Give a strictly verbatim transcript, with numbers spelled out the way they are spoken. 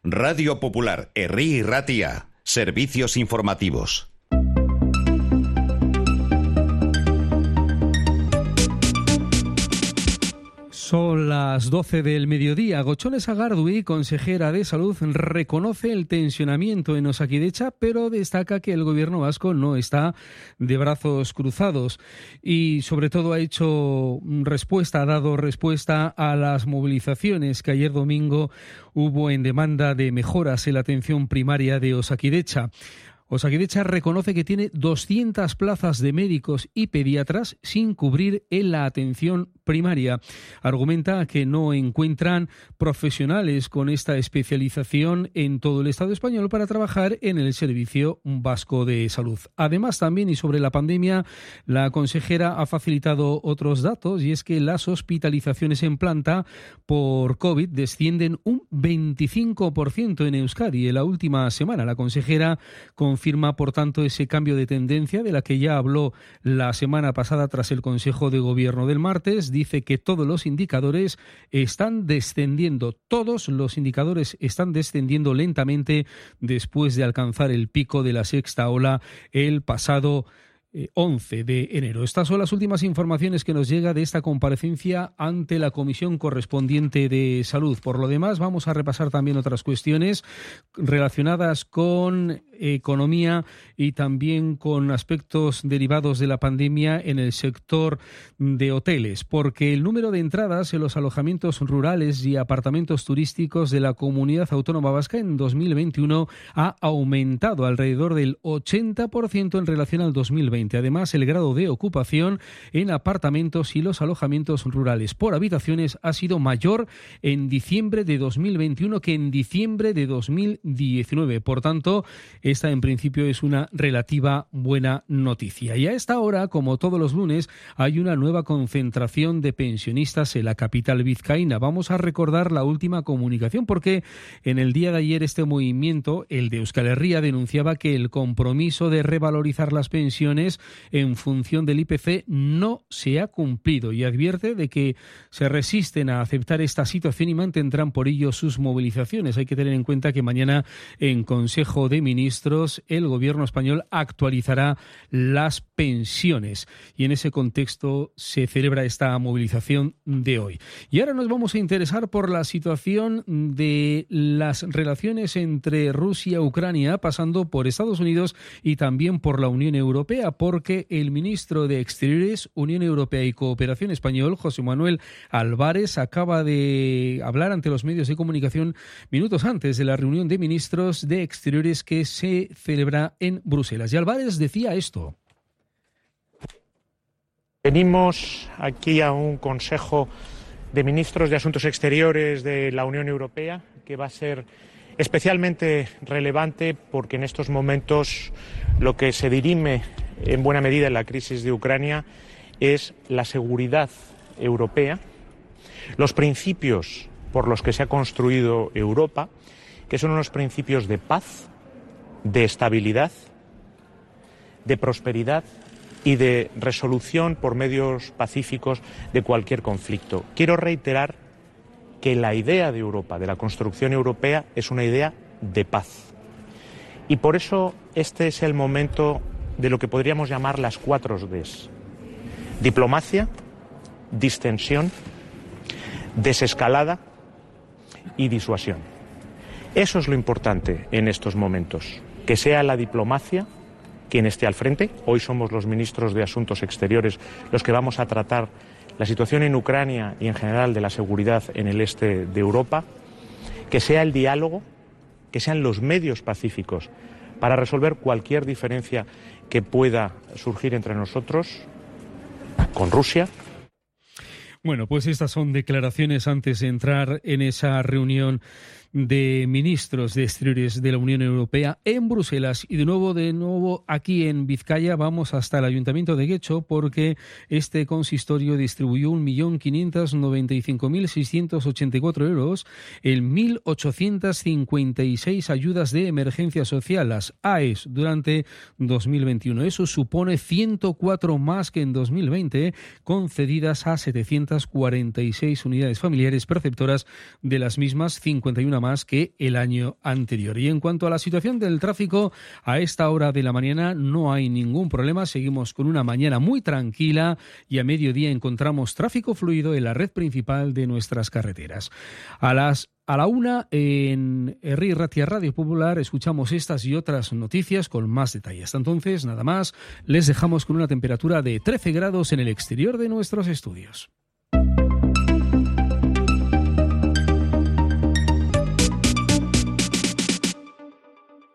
Radio Popular, Herri y Ratia. Servicios informativos. Son las doce del mediodía. Gochone Sagardui, consejera de Salud, reconoce el tensionamiento en Osakidetza, pero destaca que el gobierno vasco no está de brazos cruzados y sobre todo ha hecho respuesta, ha dado respuesta a las movilizaciones que ayer domingo hubo en demanda de mejoras en la atención primaria de Osakidetza. Osakidetza reconoce que tiene doscientas plazas de médicos y pediatras sin cubrir en la atención primaria. Argumenta que no encuentran profesionales con esta especialización en todo el Estado español para trabajar en el Servicio Vasco de Salud. Además, también y sobre la pandemia, la consejera ha facilitado otros datos y es que las hospitalizaciones en planta por COVID descienden un veinticinco por ciento en Euskadi en la última semana. La consejera con Confirma, por tanto, ese cambio de tendencia de la que ya habló la semana pasada tras el Consejo de Gobierno del martes. Dice que todos los indicadores están descendiendo, todos los indicadores están descendiendo lentamente después de alcanzar el pico de la sexta ola el pasado once de enero. Estas son las últimas informaciones que nos llega de esta comparecencia ante la Comisión correspondiente de Salud. Por lo demás, vamos a repasar también otras cuestiones relacionadas con economía y también con aspectos derivados de la pandemia en el sector de hoteles, porque el número de entradas en los alojamientos rurales y apartamentos turísticos de la Comunidad Autónoma Vasca en dos mil veintiuno ha aumentado alrededor del ochenta por ciento en relación al dos mil veinte. Además, el grado de ocupación en apartamentos y los alojamientos rurales por habitaciones ha sido mayor en diciembre de dos mil veintiuno que en diciembre de dos mil diecinueve. Por tanto, esta en principio es una relativa buena noticia. Y a esta hora, como todos los lunes, hay una nueva concentración de pensionistas en la capital vizcaína. Vamos a recordar la última comunicación porque en el día de ayer este movimiento, el de Euskal Herria, denunciaba que el compromiso de revalorizar las pensiones en función del I P C no se ha cumplido y advierte de que se resisten a aceptar esta situación y mantendrán por ello sus movilizaciones. Hay que tener en cuenta que mañana en Consejo de Ministros el gobierno español actualizará las pensiones y en ese contexto se celebra esta movilización de hoy. Y ahora nos vamos a interesar por la situación de las relaciones entre Rusia y Ucrania, pasando por Estados Unidos y también por la Unión Europea, porque el ministro de Exteriores, Unión Europea y Cooperación español, José Manuel Álvarez, acaba de hablar ante los medios de comunicación minutos antes de la reunión de ministros de Exteriores que se celebra en Bruselas. Y Álvarez decía esto. Venimos aquí a un Consejo de Ministros de Asuntos Exteriores de la Unión Europea que va a ser especialmente relevante porque en estos momentos lo que se dirime en buena medida en la crisis de Ucrania es la seguridad europea, los principios por los que se ha construido Europa, que son unos principios de paz, de estabilidad, de prosperidad y de resolución por medios pacíficos de cualquier conflicto. Quiero reiterar que la idea de Europa, de la construcción europea, es una idea de paz. Y por eso este es el momento de lo que podríamos llamar las cuatro Ds. Diplomacia, distensión, desescalada y disuasión. Eso es lo importante en estos momentos, que sea la diplomacia quien esté al frente. Hoy somos los ministros de Asuntos Exteriores los que vamos a tratar la situación en Ucrania y en general de la seguridad en el este de Europa, que sea el diálogo, que sean los medios pacíficos para resolver cualquier diferencia que pueda surgir entre nosotros con Rusia. Bueno, pues estas son declaraciones antes de entrar en esa reunión de ministros de Exteriores de la Unión Europea en Bruselas. Y de nuevo, de nuevo aquí en Vizcaya vamos hasta el Ayuntamiento de Getxo porque este consistorio distribuyó un millón quinientos noventa y cinco mil seiscientos ochenta y cuatro euros en mil ochocientas cincuenta y seis ayudas de emergencia social, las A E S, durante dos mil veintiuno. Eso supone ciento cuatro más que en dos mil veinte, concedidas a setecientas cuarenta y seis unidades familiares perceptoras de las mismas, cincuenta y una más más que el año anterior. Y en cuanto a la situación del tráfico, a esta hora de la mañana no hay ningún problema. Seguimos con una mañana muy tranquila y a mediodía encontramos tráfico fluido en la red principal de nuestras carreteras. A las A la una, en Herri Ratia Radio Popular, escuchamos estas y otras noticias con más detalles. Hasta entonces, nada más, les dejamos con una temperatura de trece grados en el exterior de nuestros estudios.